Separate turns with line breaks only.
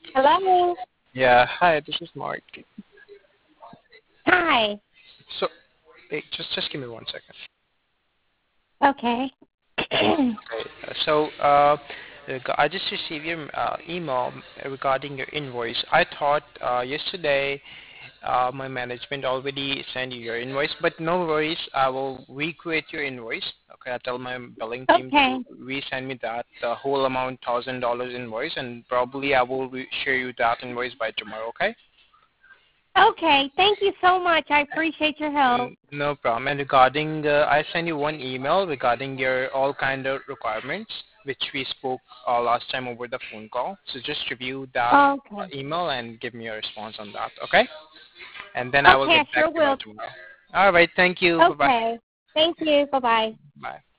Hello.
Yeah, hi, this is Mark.
Hi.
So, hey, just give me 1 second.
Okay.
Okay, I just received your email regarding your invoice. I thought yesterday my management already sent you your invoice, but no worries. I will recreate your invoice. Okay, I tell my billing team to
Okay.
resend me that the whole amount $1,000 invoice, and probably I will share you that invoice by tomorrow. Okay.
Okay. Thank you so much. I appreciate your help.
No problem. And regarding, I sent you one email regarding your all kind of requirements, which we spoke last time over the phone call. So just review that
Okay.
email and give me a response on that, okay? And then I will
Okay.
get
I
back
sure
to you by
will.
tomorrow. All right. Thank you. Bye-bye.
Okay. Thank you. Bye bye.
Bye.